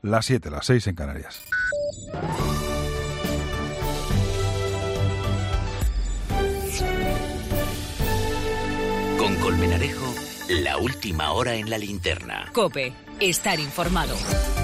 las 7, las 6 en Canarias. Con Colmenarejo, la última hora en la linterna. COPE, estar informado.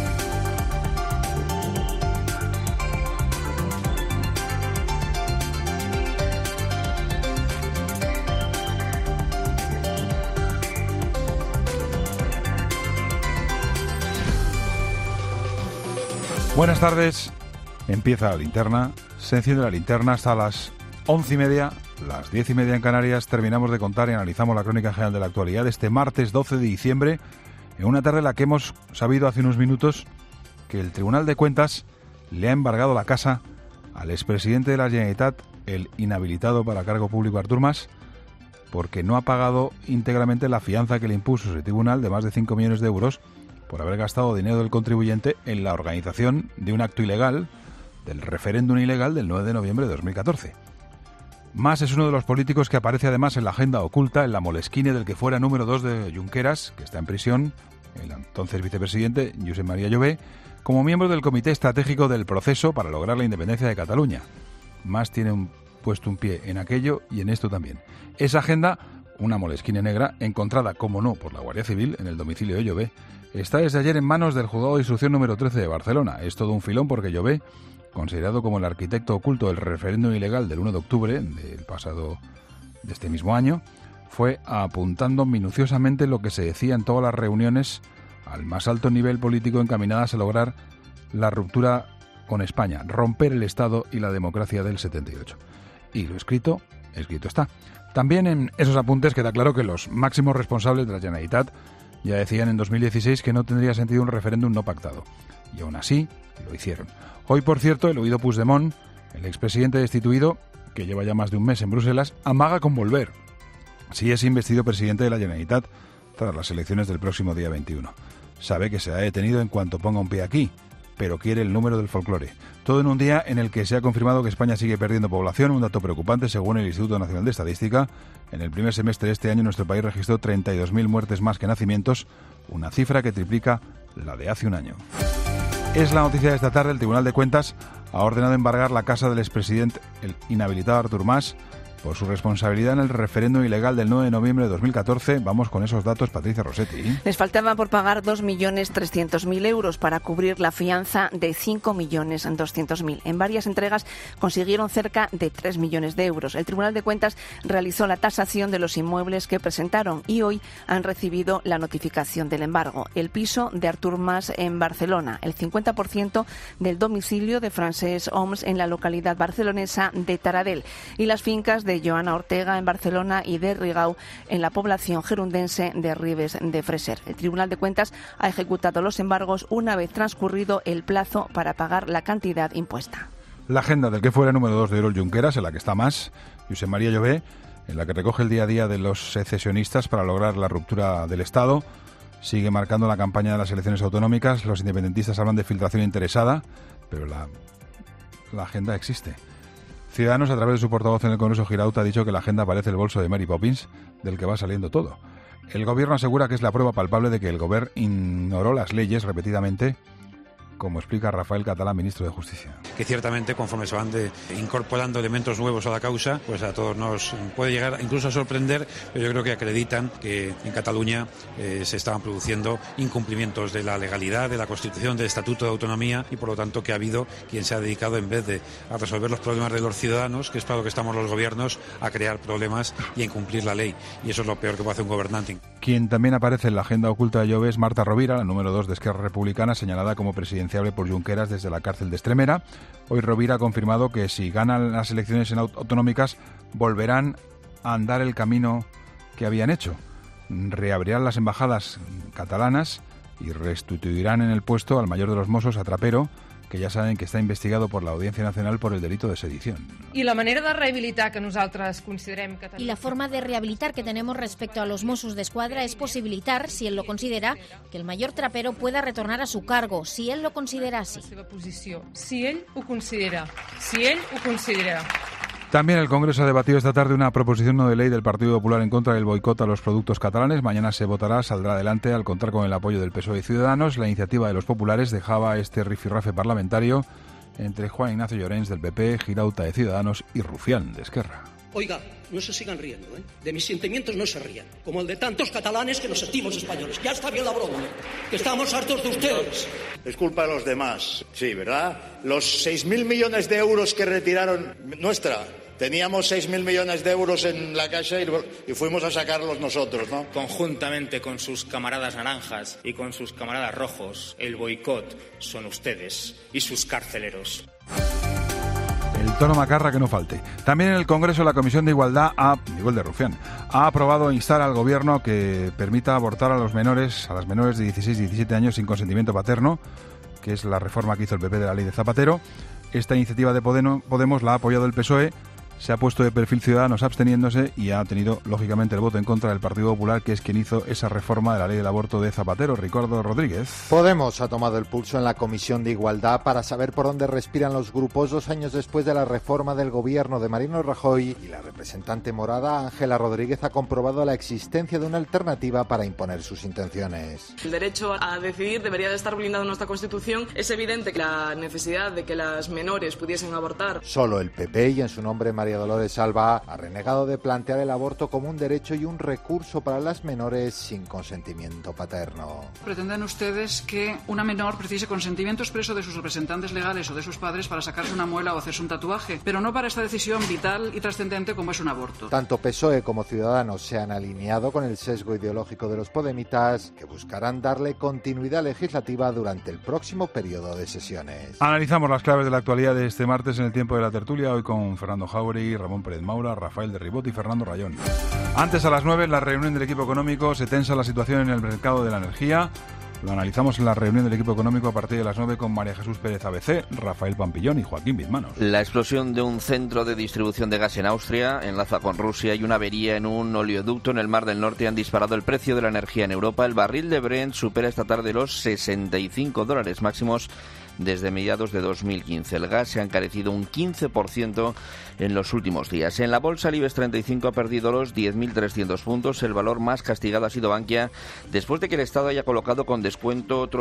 Buenas tardes, empieza la linterna, se enciende la linterna hasta las 11:30, las 10:30 en Canarias. Terminamos de contar y analizamos la crónica general de la actualidad de este martes 12 de diciembre, en una tarde en la que hemos sabido hace unos minutos que el Tribunal de Cuentas le ha embargado la casa al expresidente de la Generalitat, el inhabilitado para cargo público Artur Mas, porque no ha pagado íntegramente la fianza que le impuso ese tribunal de más de 5 millones de euros por haber gastado dinero del contribuyente en la organización de un acto ilegal, del referéndum ilegal del 9 de noviembre de 2014. Mas es uno de los políticos que aparece además en la agenda oculta, en la Moleskine del que fuera número 2 de Junqueras, que está en prisión, el entonces vicepresidente Josep María Jové, como miembro del Comité Estratégico del Proceso para lograr la independencia de Cataluña. Mas tiene puesto un pie en aquello y en esto también. Esa agenda, una Moleskine negra, encontrada, como no, por la Guardia Civil en el domicilio de Jové, está desde ayer en manos del Juzgado de Instrucción número 13 de Barcelona. Es todo un filón porque Jové, considerado como el arquitecto oculto del referéndum ilegal del 1 de octubre de este mismo año, fue apuntando minuciosamente lo que se decía en todas las reuniones al más alto nivel político encaminadas a lograr la ruptura con España, romper el Estado y la democracia del 78. Y lo escrito está. También en esos apuntes queda claro que los máximos responsables de la Generalitat ya decían en 2016 que no tendría sentido un referéndum no pactado. Y aún así, lo hicieron. Hoy, por cierto, el oído Puigdemont, el expresidente destituido, que lleva ya más de un mes en Bruselas, amaga con volver, si es investido presidente de la Generalitat tras las elecciones del próximo día 21. Sabe que será detenido en cuanto ponga un pie aquí, pero quiere el número del folclore. Todo en un día en el que se ha confirmado que España sigue perdiendo población, un dato preocupante según el Instituto Nacional de Estadística. En el primer semestre de este año nuestro país registró 32.000 muertes más que nacimientos, una cifra que triplica la de hace un año. Es la noticia de esta tarde. El Tribunal de Cuentas ha ordenado embargar la casa del expresidente, el inhabilitado Artur Mas, por su responsabilidad en el referéndum ilegal del 9 de noviembre de 2014. Vamos con esos datos, Patricia Rossetti. Les faltaba por pagar 2.300.000 euros para cubrir la fianza de 5.200.000. En varias entregas consiguieron cerca de 3 millones de euros. El Tribunal de Cuentas realizó la tasación de los inmuebles que presentaron y hoy han recibido la notificación del embargo. El piso de Artur Mas en Barcelona, el 50% del domicilio de Francesc Homs en la localidad barcelonesa de Taradell y las fincas de Joana Ortega en Barcelona y de Rigau en la población gerundense de Ribes de Freser. El Tribunal de Cuentas ha ejecutado los embargos una vez transcurrido el plazo para pagar la cantidad impuesta. La agenda del que fuera número 2 de Oriol Junqueras, en la que está Mas, Josep María Jové, en la que recoge el día a día de los secesionistas para lograr la ruptura del Estado, sigue marcando la campaña de las elecciones autonómicas. Los independentistas hablan de filtración interesada, pero la agenda existe. Ciudadanos, a través de su portavoz en el Congreso, Girauta, ha dicho que la agenda parece el bolso de Mary Poppins, del que va saliendo todo. El Gobierno asegura que es la prueba palpable de que el Gobierno ignoró las leyes repetidamente, como explica Rafael Catalán, ministro de Justicia. Que ciertamente, conforme se van incorporando elementos nuevos a la causa, pues a todos nos puede llegar incluso a sorprender, pero yo creo que acreditan que en Cataluña se estaban produciendo incumplimientos de la legalidad, de la Constitución, del Estatuto de Autonomía, y por lo tanto que ha habido quien se ha dedicado, en vez de a resolver los problemas de los ciudadanos, que es para lo que estamos los gobiernos, a crear problemas y a incumplir la ley. Y eso es lo peor que puede hacer un gobernante. Quien también aparece en la agenda oculta de Jové es Marta Rovira, la número 2 de Esquerra Republicana, señalada como presidenciable por Junqueras desde la cárcel de Extremera. Hoy Rovira ha confirmado que si ganan las elecciones autonómicas volverán a andar el camino que habían hecho. Reabrirán las embajadas catalanas y restituirán en el puesto al mayor de los Mossos, a Trapero, que ja saben que està investigado por la Audiencia Nacional por el delito de sedición. Y la manera de rehabilitar que nosotros considerem que... Y la forma de rehabilitar que tenemos respecto a los Mossos d'Esquadra es posibilitar, si él lo considera, que el mayor Trapero pueda retornar a su cargo, si él lo considera así. Si él ho considera. También el Congreso ha debatido esta tarde una proposición no de ley del Partido Popular en contra del boicot a los productos catalanes. Mañana se votará, saldrá adelante al contar con el apoyo del PSOE y Ciudadanos. La iniciativa de los populares dejaba este rifirrafe parlamentario entre Juan Ignacio Llorens del PP, Girauta de Ciudadanos y Rufián de Esquerra. Oiga, no se sigan riendo, ¿eh? De mis sentimientos no se rían, como el de tantos catalanes que nos sentimos españoles. Ya está bien la broma, que estamos hartos de ustedes. Es culpa de los demás, sí, ¿verdad? Los 6.000 millones de euros que retiraron nuestra. Teníamos 6.000 millones de euros en la Caixa y fuimos a sacarlos nosotros, ¿no? Conjuntamente con sus camaradas naranjas y con sus camaradas rojos, el boicot son ustedes y sus carceleros. El tono macarra que no falte. También en el Congreso la Comisión de Igualdad, igual de Rufián, ha aprobado instar al Gobierno que permita abortar a las menores de 16 y 17 años sin consentimiento paterno, que es la reforma que hizo el PP de la ley de Zapatero. Esta iniciativa de Podemos la ha apoyado el PSOE. Se ha puesto de perfil Ciudadanos absteniéndose y ha tenido, lógicamente, el voto en contra del Partido Popular, que es quien hizo esa reforma de la ley del aborto de Zapatero. Ricardo Rodríguez. Podemos ha tomado el pulso en la Comisión de Igualdad para saber por dónde respiran los grupos 2 años después de la reforma del gobierno de Mariano Rajoy, y la representante morada, Ángela Rodríguez, ha comprobado la existencia de una alternativa para imponer sus intenciones. El derecho a decidir debería de estar blindado en nuestra Constitución. Es evidente que la necesidad de que las menores pudiesen abortar. Solo el PP, y en su nombre María Dolores Alba, ha renegado de plantear el aborto como un derecho y un recurso para las menores sin consentimiento paterno. Pretenden ustedes que una menor precise consentimiento expreso de sus representantes legales o de sus padres para sacarse una muela o hacerse un tatuaje, pero no para esta decisión vital y trascendente como es un aborto. Tanto PSOE como Ciudadanos se han alineado con el sesgo ideológico de los podemitas, que buscarán darle continuidad legislativa durante el próximo periodo de sesiones. Analizamos las claves de la actualidad de este martes en el tiempo de la tertulia, hoy con Fernando Jauregui, Ramón Pérez Maura, Rafael de Ribot y Fernando Rayón. Antes, a las 9, en la reunión del equipo económico, se tensa la situación en el mercado de la energía. Lo analizamos en la reunión del equipo económico a partir de las 9 con María Jesús Pérez ABC, Rafael Pampillón y Joaquín Bizmanos. La explosión de un centro de distribución de gas en Austria enlaza con Rusia y una avería en un oleoducto en el Mar del Norte han disparado el precio de la energía en Europa. El barril de Brent supera esta tarde los $65 máximos desde mediados de 2015. El gas se ha encarecido un 15% en los últimos días. En la bolsa, el IBEX 35 ha perdido los 10.300 puntos. El valor más castigado ha sido Bankia, después de que el Estado haya colocado con descuento otro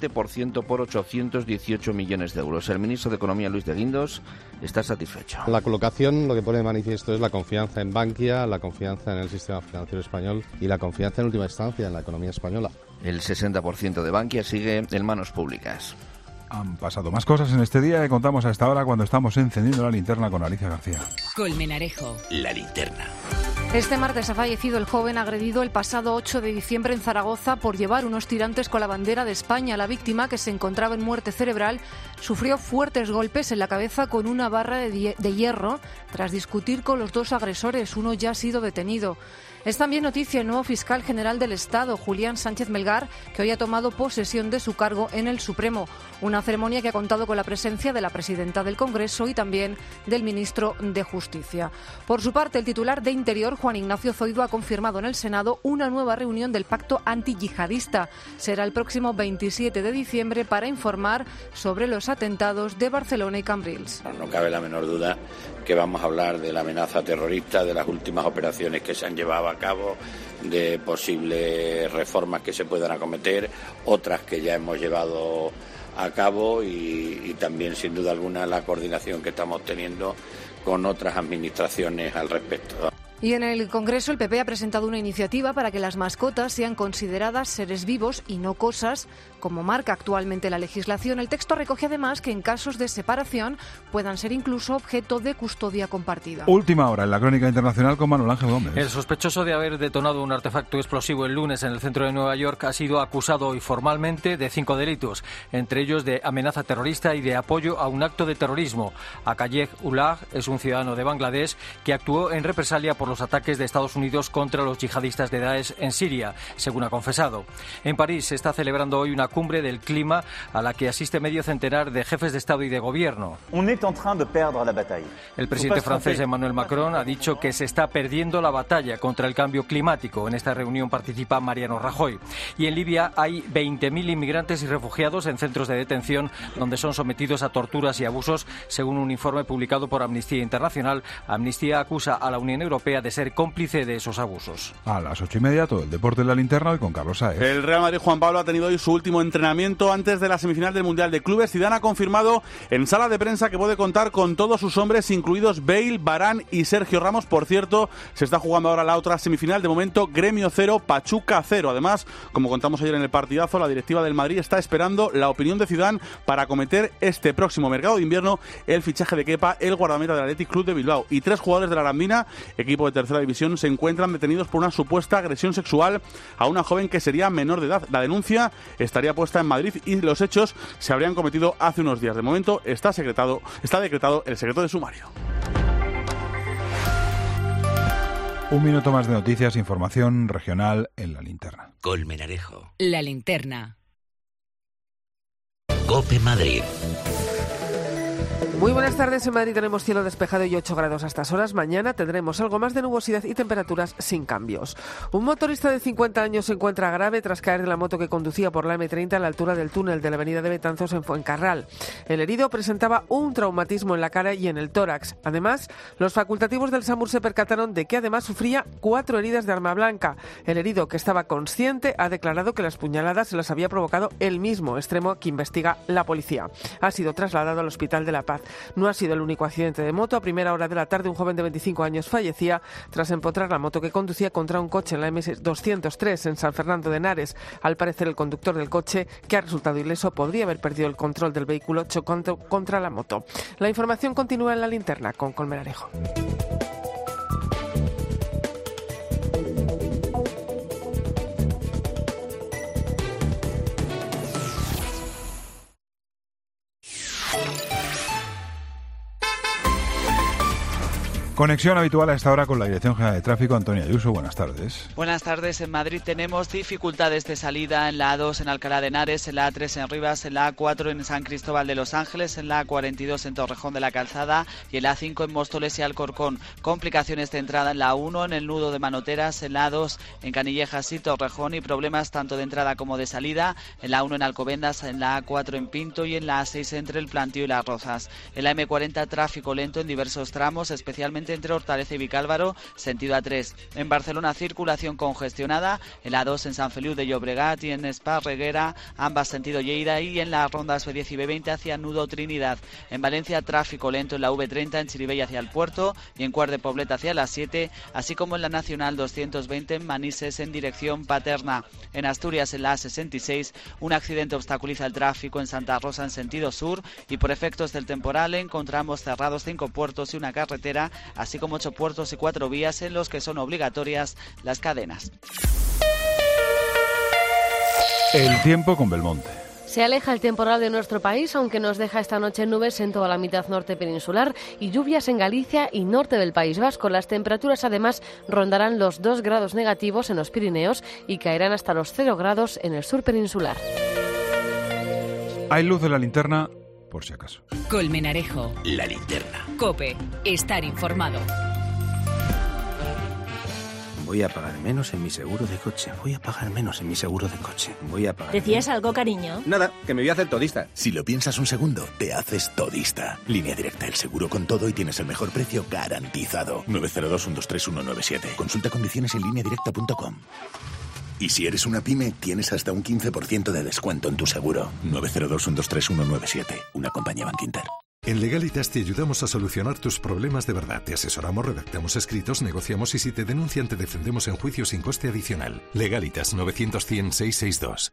7% por 818 millones de euros. El ministro de Economía, Luis de Guindos, está satisfecho. La colocación lo que pone de manifiesto es la confianza en Bankia, la confianza en el sistema financiero español y la confianza en última instancia en la economía española. El 60% de Bankia sigue en manos públicas. Han pasado más cosas en este día que contamos a esta hora cuando estamos encendiendo la linterna con Alicia García. Colmenarejo. La linterna. Este martes ha fallecido el joven agredido el pasado 8 de diciembre en Zaragoza por llevar unos tirantes con la bandera de España. La víctima, que se encontraba en muerte cerebral, sufrió fuertes golpes en la cabeza con una barra de hierro tras discutir con los 2 agresores. Uno ya ha sido detenido. Es también noticia el nuevo fiscal general del Estado, Julián Sánchez Melgar, que hoy ha tomado posesión de su cargo en el Supremo. Una ceremonia que ha contado con la presencia de la presidenta del Congreso y también del ministro de Justicia. Por su parte, el titular de Interior, Juan Ignacio Zoido, ha confirmado en el Senado una nueva reunión del pacto antiyihadista. Será el próximo 27 de diciembre para informar sobre los atentados de Barcelona y Cambrils. No cabe la menor duda que vamos a hablar de la amenaza terrorista, de las últimas operaciones que se han llevado a cabo, de posibles reformas que se puedan acometer, otras que ya hemos llevado a cabo y también, sin duda alguna, la coordinación que estamos teniendo con otras administraciones al respecto. Y en el Congreso el PP ha presentado una iniciativa para que las mascotas sean consideradas seres vivos y no cosas, como marca actualmente la legislación. El texto recoge además que en casos de separación puedan ser incluso objeto de custodia compartida. Última hora en la crónica internacional con Manuel Ángel Gómez. El sospechoso de haber detonado un artefacto explosivo el lunes en el centro de Nueva York ha sido acusado hoy formalmente de 5 delitos, entre ellos de amenaza terrorista y de apoyo a un acto de terrorismo. Akayed Ullah es un ciudadano de Bangladesh que actuó en represalia por por los ataques de Estados Unidos contra los yihadistas de Daesh en Siria, según ha confesado. En París se está celebrando hoy una cumbre del clima a la que asiste medio centenar de jefes de Estado y de Gobierno. El presidente francés Emmanuel Macron ha dicho que se está perdiendo la batalla contra el cambio climático. En esta reunión participa Mariano Rajoy. Y en Libia hay 20.000 inmigrantes y refugiados en centros de detención donde son sometidos a torturas y abusos, según un informe publicado por Amnistía Internacional. Amnistía acusa a la Unión Europea de ser cómplice de esos abusos. A las 8:30, todo el deporte en la linterna, hoy con Carlos Saez. El Real Madrid, Juan Pablo, ha tenido hoy su último entrenamiento antes de la semifinal del Mundial de Clubes. Zidane ha confirmado en sala de prensa que puede contar con todos sus hombres, incluidos Bale, Varane y Sergio Ramos. Por cierto, se está jugando ahora la otra semifinal. De momento, Gremio 0, Pachuca 0. Además, como contamos ayer en el partidazo, la directiva del Madrid está esperando la opinión de Zidane para acometer este próximo mercado de invierno el fichaje de Kepa, el guardameta del Athletic Club de Bilbao. Y 3 jugadores de la Arandina, equipo de tercera división, se encuentran detenidos por una supuesta agresión sexual a una joven que sería menor de edad. La denuncia estaría puesta en Madrid y los hechos se habrían cometido hace unos días. De momento está decretado el secreto de sumario. Un minuto más de noticias, información regional en la linterna. Colmenarejo. La linterna. COPE Madrid. Muy buenas tardes. En Madrid tenemos cielo despejado y 8 grados a estas horas. Mañana tendremos algo más de nubosidad y temperaturas sin cambios. Un motorista de 50 años se encuentra grave tras caer de la moto que conducía por la M30 a la altura del túnel de la avenida de Betanzos en Fuencarral. El herido presentaba un traumatismo en la cara y en el tórax. Además, los facultativos del SAMUR se percataron de que además sufría 4 heridas de arma blanca. El herido, que estaba consciente, ha declarado que las puñaladas se las había provocado él mismo, extremo que investiga la policía. Ha sido trasladado al Hospital de la Paz. No ha sido el único accidente de moto. A primera hora de la tarde, un joven de 25 años fallecía tras empotrar la moto que conducía contra un coche en la M203 en San Fernando de Henares. Al parecer, el conductor del coche, que ha resultado ileso, podría haber perdido el control del vehículo chocando contra la moto. La información continúa en la linterna con Colmenarejo. Conexión habitual a esta hora con la Dirección General de Tráfico. Antonio Ayuso, buenas tardes. Buenas tardes. En Madrid tenemos dificultades de salida en la A2 en Alcalá de Henares, en la A3 en Rivas, en la A4 en San Cristóbal de los Ángeles, en la A42 en Torrejón de la Calzada y en la A5 en Móstoles y Alcorcón. Complicaciones de entrada en la A1 en el nudo de Manoteras, en la A2 en Canillejas y Torrejón y problemas tanto de entrada como de salida en la A1 en Alcobendas, en la A4 en Pinto y en la A6 entre el Plantío y Las Rozas. En la M40 tráfico lento en diversos tramos, especialmente entre Hortaleza y Vicálvaro, sentido A3. En Barcelona, circulación congestionada en la A2 en San Feliu de Llobregat y en Esparreguera, ambas sentido Lleida, y en las rondas B10 y B20 hacia Nudo Trinidad. En Valencia, tráfico lento en la V30 en Chirivella hacia el puerto y en Cuart de Poblet hacia las 7, así como en la Nacional 220 en Manises en dirección Paterna. En Asturias, en la A66, un accidente obstaculiza el tráfico en Santa Rosa en sentido sur y por efectos del temporal encontramos cerrados 5 puertos y una carretera, así como 8 puertos y 4 vías en los que son obligatorias las cadenas. El tiempo con Belmonte. Se aleja el temporal de nuestro país, aunque nos deja esta noche nubes en toda la mitad norte peninsular y lluvias en Galicia y norte del País Vasco. Las temperaturas además rondarán los 2 grados negativos en los Pirineos y caerán hasta los 0 grados en el sur peninsular. Hay luz en la linterna, por si acaso. Colmenarejo. La linterna. COPE. Estar informado. Voy a pagar menos en mi seguro de coche. Voy a pagar menos en mi seguro de coche. Voy a pagar... ¿Decías algo, cariño? Nada, que me voy a hacer todista. Si lo piensas un segundo, te haces todista. Línea Directa, el seguro con todo y tienes el mejor precio garantizado. 902-123-197. Consulta condiciones en lineadirecta.com. Y si eres una pyme, tienes hasta un 15% de descuento en tu seguro. 902-123-197. Una compañía Bankinter. En Legalitas te ayudamos a solucionar tus problemas de verdad. Te asesoramos, redactamos escritos, negociamos y si te denuncian te defendemos en juicio sin coste adicional. Legalitas 900-100-662.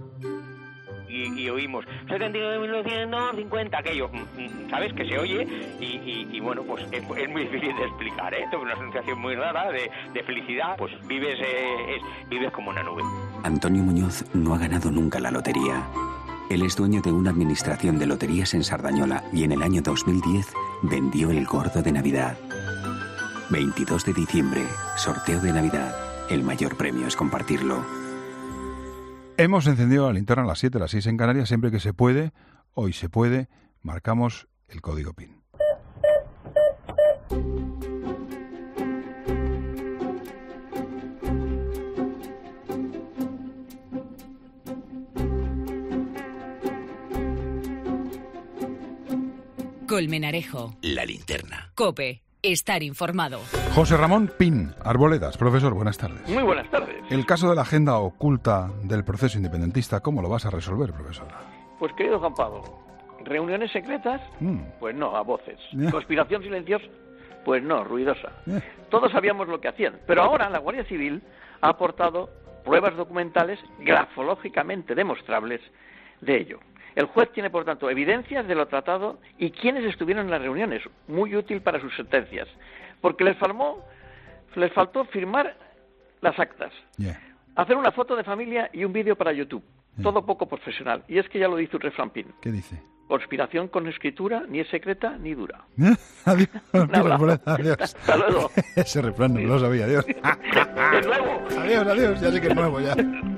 Y oímos 79.950, aquello, ¿sabes? Que se oye y bueno, pues es muy difícil de explicar, ¿eh? Es una sensación muy rara de felicidad, pues vives como una nube. Antonio Muñoz no ha ganado nunca la lotería. Él es dueño de una administración de loterías en Sardañola y en el año 2010 vendió el gordo de Navidad. 22 de diciembre, sorteo de Navidad. El mayor premio es compartirlo. Hemos encendido la linterna a las 7, a las 6 en Canarias, siempre que se puede. Hoy se puede. Marcamos el código PIN. Colmenarejo. La linterna. COPE. Estar informado. José Ramón Pin, Arboledas. Profesor, buenas tardes. Muy buenas tardes. El caso de la agenda oculta del proceso independentista, ¿cómo lo vas a resolver, profesor? Pues, querido Juan Pablo, ¿reuniones secretas? Pues no, a voces. ¿Conspiración silenciosa? Pues no, ruidosa. Todos sabíamos lo que hacían, pero ahora la Guardia Civil ha aportado pruebas documentales grafológicamente demostrables de ello. El juez tiene, por tanto, evidencias de lo tratado y quiénes estuvieron en las reuniones, muy útil para sus sentencias, porque les faltó firmar las actas, hacer una foto de familia y un vídeo para YouTube, todo poco profesional. Y es que ya lo dice un refrán PIN. ¿Qué dice? Conspiración con escritura ni es secreta ni dura. Adiós. Adiós. Hasta luego. Ese refrán no lo sabía, adiós. ¡Es nuevo! Adiós, ya sé que es nuevo ya.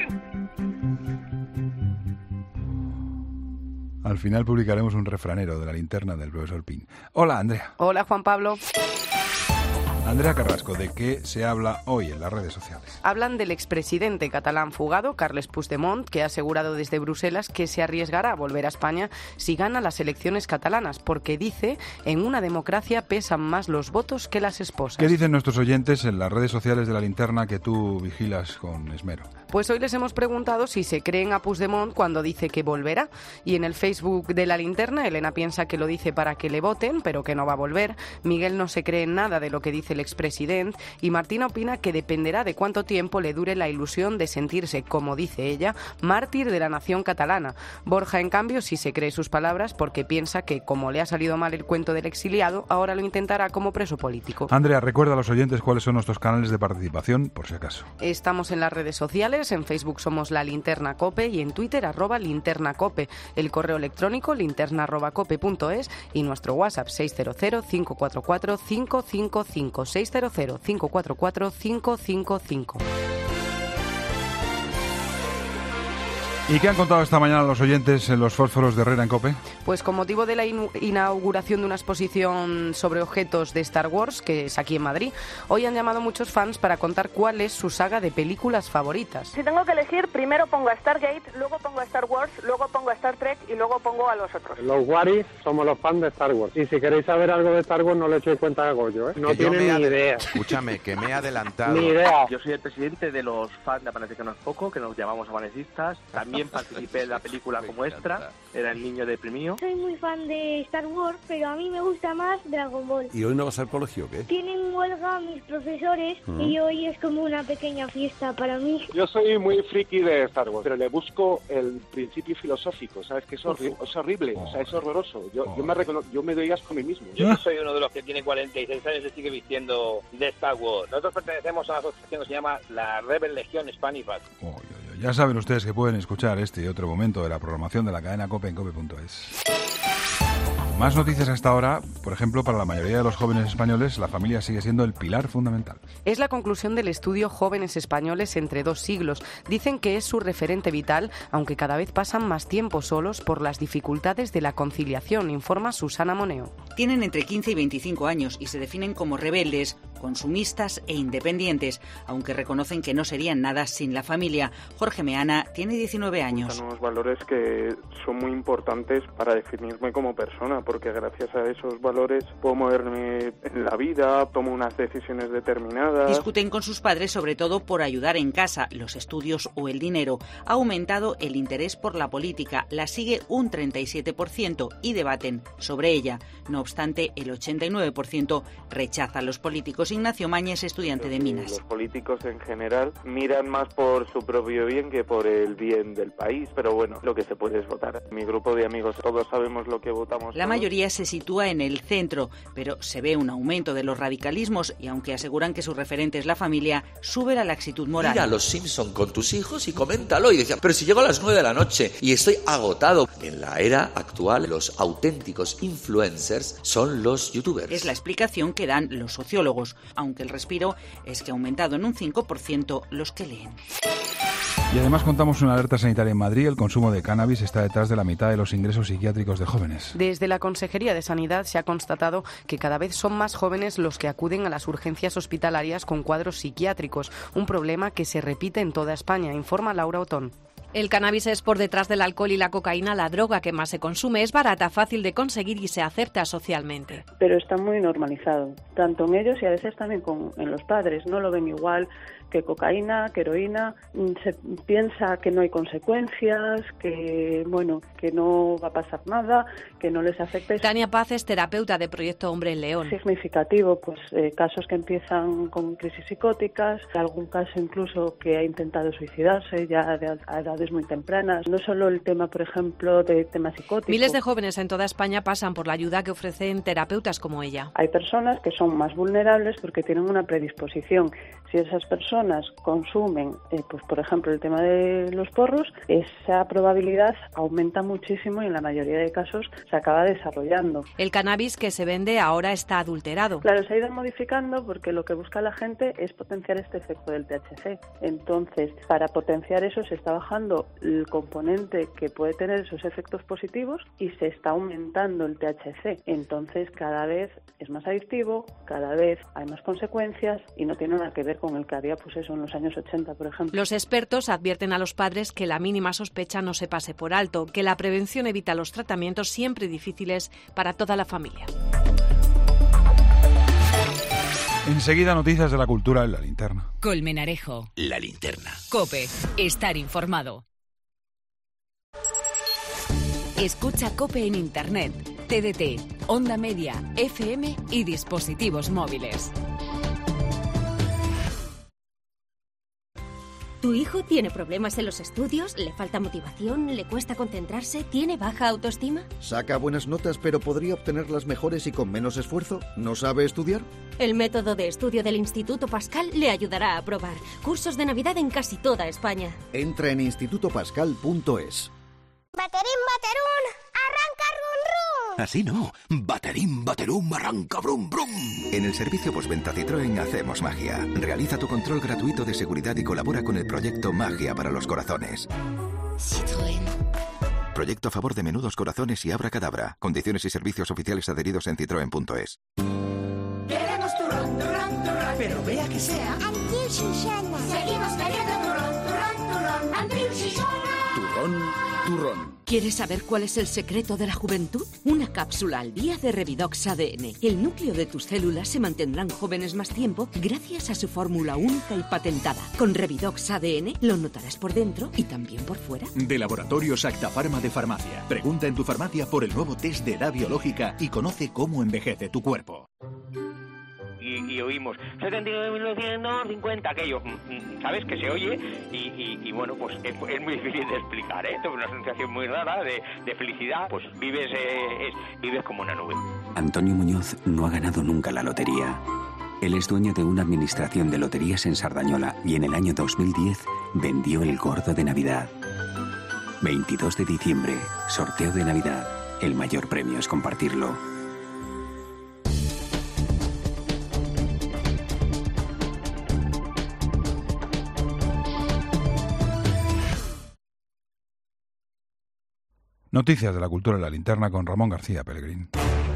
Al final publicaremos un refranero de la linterna del profesor Pin. Hola, Andrea. Hola, Juan Pablo. Andrea Carrasco, ¿de qué se habla hoy en las redes sociales? Hablan del expresidente catalán fugado, Carles Puigdemont, que ha asegurado desde Bruselas que se arriesgará a volver a España si gana las elecciones catalanas, porque dice, en una democracia pesan más los votos que las esposas. ¿Qué dicen nuestros oyentes en las redes sociales de la linterna que tú vigilas con esmero? Pues hoy les hemos preguntado si se creen a Puigdemont cuando dice que volverá. Y en el Facebook de la linterna, Elena piensa que lo dice para que le voten, pero que no va a volver. Miguel no se cree nada de lo que dice el expresidente. Y Martina opina que dependerá de cuánto tiempo le dure la ilusión de sentirse, como dice ella, mártir de la nación catalana. Borja, en cambio, sí se cree sus palabras porque piensa que, como le ha salido mal el cuento del exiliado, ahora lo intentará como preso político. Andrea, recuerda a los oyentes cuáles son nuestros canales de participación, por si acaso. Estamos en las redes sociales. En Facebook somos La Linterna COPE y en Twitter @linternacope. El correo electrónico linterna@cope.es y nuestro WhatsApp 600-544-555. 600-544-555. ¿Y qué han contado esta mañana los oyentes en los fósforos de Herrera en COPE? Pues con motivo de la inauguración de una exposición sobre objetos de Star Wars, que es aquí en Madrid, hoy han llamado muchos fans para contar cuál es su saga de películas favoritas. Si tengo que elegir, primero pongo a Stargate, luego pongo a Star Wars, luego pongo a Star Trek y luego pongo a los otros. Los Waris somos los fans de Star Wars. Y si queréis saber algo de Star Wars, no le echéis cuenta a Goyo, ¿eh? No tienen ni idea. Escúchame, que me he adelantado. Ni idea. Yo soy el presidente de los fans de Aparece que no es poco, que nos llamamos amanecistas. También participé en la película como extra, era el niño deprimido. Soy muy fan de Star Wars, pero a mí me gusta más Dragon Ball. ¿Y hoy no vas al colegio o qué? Tienen huelga mis profesores y hoy es como una pequeña fiesta para mí. Yo soy muy friki de Star Wars, pero le busco el principio filosófico, ¿sabes? Que es horrible, o sea, es horroroso. Yo me doy asco a mí mismo. Yo que soy uno de los que tiene 46 años y sigue vistiendo de Star Wars. Nosotros pertenecemos a una asociación que se llama la Rebel Legion Spanish Bat. Ya saben ustedes que pueden escuchar este y otro momento de la programación de la cadena COPE en cope.es. Más noticias hasta ahora. Por ejemplo, para la mayoría de los jóvenes españoles, la familia sigue siendo el pilar fundamental. Es la conclusión del estudio Jóvenes Españoles entre 2 siglos. Dicen que es su referente vital, aunque cada vez pasan más tiempo solos por las dificultades de la conciliación, informa Susana Moneo. Tienen entre 15 y 25 años y se definen como rebeldes, consumistas e independientes, aunque reconocen que no serían nada sin la familia. Jorge Meana tiene 19 años. Son unos valores que son muy importantes para definirme como persona, porque gracias a esos valores puedo moverme en la vida, tomo unas decisiones determinadas. Discuten con sus padres sobre todo por ayudar en casa, los estudios o el dinero. Ha aumentado el interés por la política, la sigue un 37% y debaten sobre ella. No obstante, el 89% rechaza a los políticos. Ignacio Mañez, estudiante de Minas. Los políticos en general miran más por su propio bien que por el bien del país, pero bueno, lo que se puede es votar. Mi grupo de amigos, todos sabemos lo que votamos. La mayoría se sitúa en el centro, pero se ve un aumento de los radicalismos y aunque aseguran que su referente es la familia, sube la laxitud moral. Mira Los Simpson con tus hijos y coméntalo. Y decía, pero si llego a las 9 de la noche y estoy agotado. En la era actual, los auténticos influencers son los youtubers. Es la explicación que dan los sociólogos, aunque el respiro es que ha aumentado en un 5% los que leen. Y además contamos una alerta sanitaria en Madrid. El consumo de cannabis está detrás de la mitad de los ingresos psiquiátricos de jóvenes. Desde la Consejería de Sanidad se ha constatado que cada vez son más jóvenes los que acuden a las urgencias hospitalarias con cuadros psiquiátricos, un problema que se repite en toda España, informa Laura Otón. El cannabis es, por detrás del alcohol y la cocaína, la droga que más se consume. Es barata, fácil de conseguir y se acepta socialmente. Pero está muy normalizado, tanto en ellos y a veces también en los padres. No lo ven igual que cocaína, que heroína. Se piensa que no hay consecuencias, que no va a pasar nada, que no les afecta. Tania Paz es terapeuta de Proyecto Hombre en León. Significativo, casos que empiezan con crisis psicóticas, algún caso incluso que ha intentado suicidarse ya a edades muy tempranas. No solo el tema, por ejemplo, de tema psicótico. Miles de jóvenes en toda España pasan por la ayuda que ofrecen terapeutas como ella. Hay personas que son más vulnerables porque tienen una predisposición. Si esas personas consumen, por ejemplo, el tema de los porros, esa probabilidad aumenta muchísimo y en la mayoría de casos se acaba desarrollando. El cannabis que se vende ahora está adulterado. Claro, se ha ido modificando porque lo que busca la gente es potenciar este efecto del THC. Entonces, para potenciar eso se está bajando el componente que puede tener esos efectos positivos y se está aumentando el THC. Entonces, cada vez es más adictivo, cada vez hay más consecuencias y no tiene nada que ver con el que había en los años 80, por ejemplo. Los expertos advierten a los padres que la mínima sospecha no se pase por alto, que la prevención evita los tratamientos siempre difíciles para toda la familia. Enseguida noticias de la cultura en La Linterna. Colmenarejo. La Linterna. COPE. Estar informado. Escucha COPE en Internet, TDT, Onda Media, FM y dispositivos móviles. ¿Tu hijo tiene problemas en los estudios? ¿Le falta motivación? ¿Le cuesta concentrarse? ¿Tiene baja autoestima? ¿Saca buenas notas pero podría obtenerlas mejores y con menos esfuerzo? ¿No sabe estudiar? El método de estudio del Instituto Pascal le ayudará a aprobar. Cursos de Navidad en casi toda España. Entra en institutopascal.es. ¡Baterín, baterún! ¡Arranca rum rum! Así no. Baterín, baterum, arranca brum brum. En el servicio postventa Citroën hacemos magia. Realiza tu control gratuito de seguridad y colabora con el proyecto Magia para los Corazones. Citroën. Proyecto a favor de menudos corazones y abracadabra. Condiciones y servicios oficiales adheridos en citroen.es. Queremos turrón, turrón, turrón, pero vea que sea Andrew Susana. Seguimos queriendo turrón, turrón, turrón, Andrew Susana. Turrón, turrón. ¿Quieres saber cuál es el secreto de la juventud? Una cápsula al día de Revidox ADN. El núcleo de tus células se mantendrán jóvenes más tiempo gracias a su fórmula única y patentada. Con Revidox ADN lo notarás por dentro y también por fuera. De Laboratorios Acta Pharma de Farmacia. Pregunta en tu farmacia por el nuevo test de edad biológica y conoce cómo envejece tu cuerpo. Y oímos 79.950, aquello, ¿sabes? Que se oye y bueno, pues es muy difícil de explicar, ¿eh? Es una sensación muy rara de felicidad, pues vives como una nube. Antonio Muñoz no ha ganado nunca la lotería. Él es dueño de una administración de loterías en Sardañola y en el año 2010 vendió el gordo de Navidad. 22 de diciembre, sorteo de Navidad. El mayor premio es compartirlo. Noticias de la cultura en La Linterna con Ramón García Pellegrín.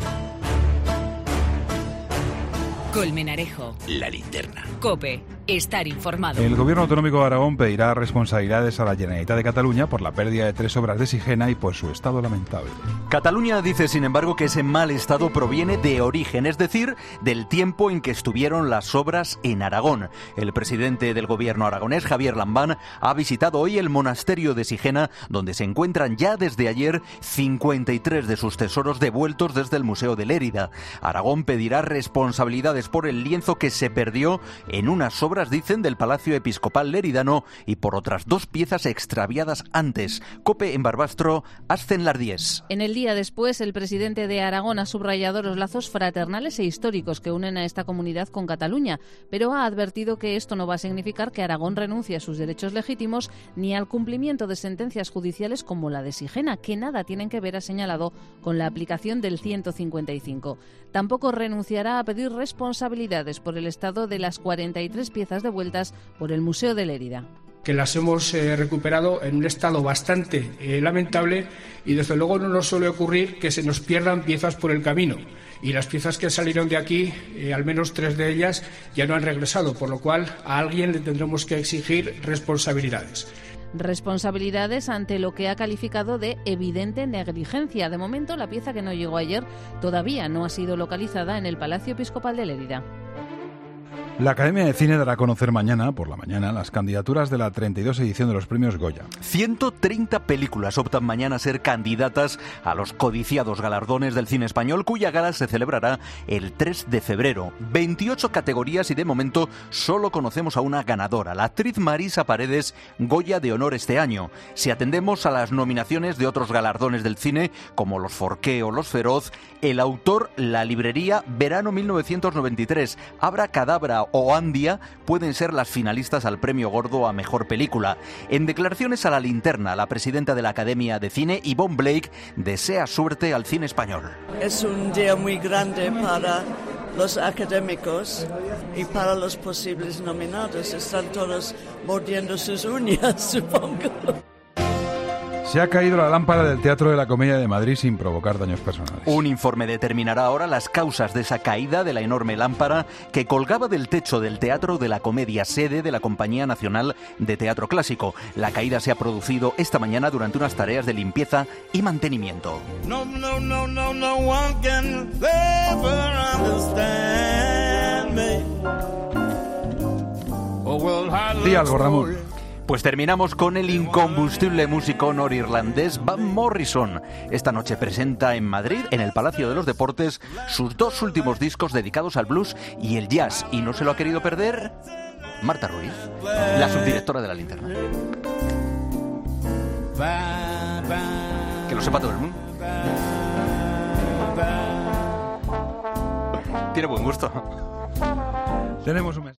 Colmenarejo. La Linterna. COPE. Estar informado. El Gobierno Autonómico de Aragón pedirá responsabilidades a la Generalitat de Cataluña por la pérdida de 3 obras de Sigena y por su estado lamentable. Cataluña dice, sin embargo, que ese mal estado proviene de origen, es decir, del tiempo en que estuvieron las obras en Aragón. El presidente del Gobierno aragonés, Javier Lambán, ha visitado hoy el monasterio de Sigena, donde se encuentran ya desde ayer 53 de sus tesoros devueltos desde el Museo de Lérida. Aragón pedirá responsabilidades por el lienzo que se perdió en unas obras obras, dicen, del Palacio Episcopal Leridano y por otras 2 piezas extraviadas antes. COPE en Barbastro, Ascen Lardies. En el día después, el presidente de Aragón ha subrayado los lazos fraternales e históricos que unen a esta comunidad con Cataluña, pero ha advertido que esto no va a significar que Aragón renuncie a sus derechos legítimos ni al cumplimiento de sentencias judiciales como la de Sigena, que nada tienen que ver, ha señalado, con la aplicación del 155. Tampoco renunciará a pedir responsabilidades por el estado de las 43 piezas devueltas por el Museo de Lérida. Que las hemos recuperado en un estado bastante lamentable y desde luego no nos suele ocurrir que se nos pierdan piezas por el camino. Y las piezas que salieron de aquí, al menos 3 de ellas, ya no han regresado, por lo cual a alguien le tendremos que exigir responsabilidades. Responsabilidades ante lo que ha calificado de evidente negligencia. De momento, la pieza que no llegó ayer todavía no ha sido localizada en el Palacio Episcopal de Lérida. La Academia de Cine dará a conocer mañana, por la mañana, las candidaturas de la 32 edición de los premios Goya. 130 películas optan mañana a ser candidatas a los codiciados galardones del cine español, cuya gala se celebrará el 3 de febrero. 28 categorías y de momento solo conocemos a una ganadora, la actriz Marisa Paredes, Goya de honor este año. Si atendemos a las nominaciones de otros galardones del cine, como los Forqué o los Feroz, el autor, la librería, Verano 1993, Abra Cadabra o Andia pueden ser las finalistas al premio gordo a mejor película. En declaraciones a La Linterna, la presidenta de la Academia de Cine, Yvonne Blake, desea suerte al cine español. Es un día muy grande para los académicos y para los posibles nominados. Están todos mordiendo sus uñas, supongo. Se ha caído la lámpara del Teatro de la Comedia de Madrid sin provocar daños personales. Un informe determinará ahora las causas de esa caída de la enorme lámpara que colgaba del techo del Teatro de la Comedia, sede de la Compañía Nacional de Teatro Clásico. La caída se ha producido esta mañana durante unas tareas de limpieza y mantenimiento. No one can ever understand me. Oh, well, Di algo, Ramón. Pues terminamos con el incombustible músico norirlandés Van Morrison. Esta noche presenta en Madrid, en el Palacio de los Deportes, sus 2 últimos discos dedicados al blues y el jazz. ¿Y no se lo ha querido perder? Marta Ruiz, la subdirectora de La Linterna. Que lo sepa todo el mundo. Tiene buen gusto. Tenemos un mes.